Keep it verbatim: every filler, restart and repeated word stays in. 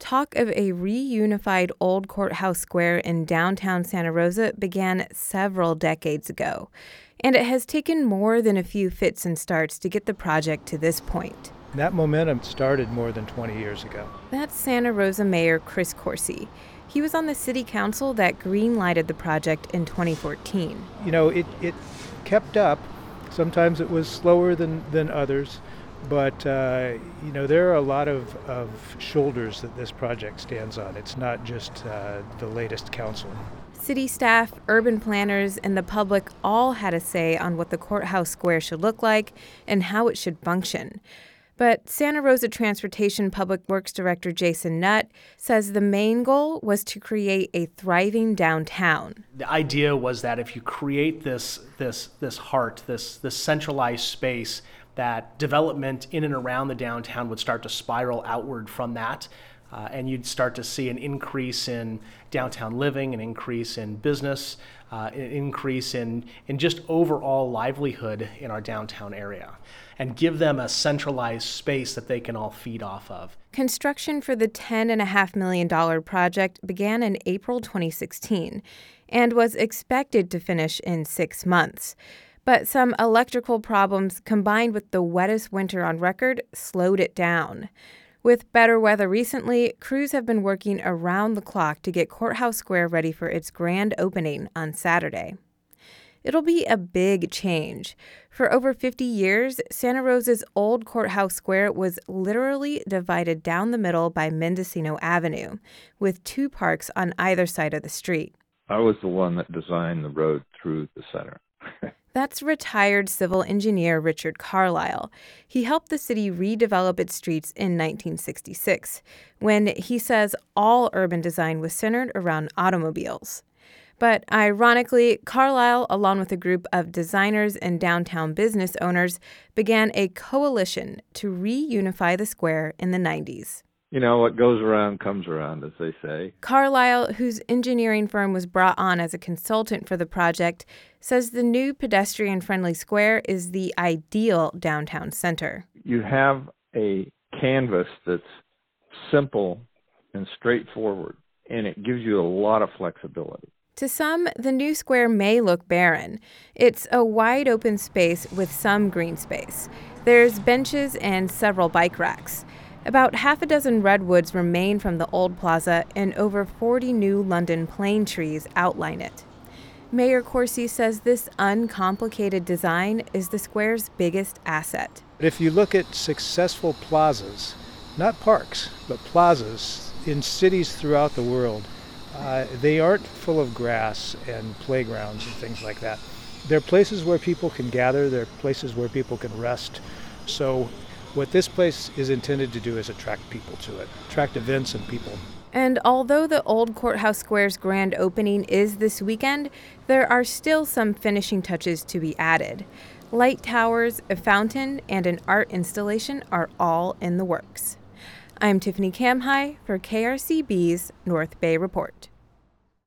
Talk of a reunified Old Courthouse Square in downtown Santa Rosa began several decades ago, and it has taken more than a few fits and starts to get the project to this point. That momentum started more than twenty years ago. That's Santa Rosa Mayor Chris Coursey. He was on the city council that green-lighted the project in twenty fourteen. You know, it, it kept up. Sometimes it was slower than, than others, but, uh, you know, there are a lot of, of shoulders that this project stands on. It's not just uh, the latest council. City staff, urban planners, and the public all had a say on what the courthouse square should look like and how it should function. But Santa Rosa Transportation Public Works Director Jason Nutt says the main goal was to create a thriving downtown. The idea was that if you create this this this heart, this this centralized space, that development in and around the downtown would start to spiral outward from that. Uh, and you'd start to see an increase in downtown living, an increase in business, uh, an increase in, in just overall livelihood in our downtown area, and give them a centralized space that they can all feed off of. Construction for the ten point five million dollars project began in April twenty sixteen and was expected to finish in six months. But some electrical problems combined with the wettest winter on record slowed it down. With better weather recently, crews have been working around the clock to get Courthouse Square ready for its grand opening on Saturday. It'll be a big change. For over fifty years, Santa Rosa's Old Courthouse Square was literally divided down the middle by Mendocino Avenue, with two parks on either side of the street. I was the one that designed the road through the center. That's retired civil engineer Richard Carlisle. He helped the city redevelop its streets in nineteen sixty-six, when he says all urban design was centered around automobiles. But ironically, Carlisle, along with a group of designers and downtown business owners, began a coalition to reunify the square in the nineties. You know, what goes around comes around, as they say. Carlisle, whose engineering firm was brought on as a consultant for the project, says the new pedestrian-friendly square is the ideal downtown center. You have a canvas that's simple and straightforward, and it gives you a lot of flexibility. To some, the new square may look barren. It's a wide open space with some green space. There's benches and several bike racks. About half a dozen redwoods remain from the old plaza, and over forty new London plane trees outline it. Mayor Coursey says this uncomplicated design is the square's biggest asset. If you look at successful plazas, not parks, but plazas in cities throughout the world, uh, they aren't full of grass and playgrounds and things like that. They're places where people can gather, they're places where people can rest. So what this place is intended to do is attract people to it, attract events and people. And although the Old Courthouse Square's grand opening is this weekend, there are still some finishing touches to be added. Light towers, a fountain, and an art installation are all in the works. I'm Tiffany Kamhai for K R C B's North Bay Report.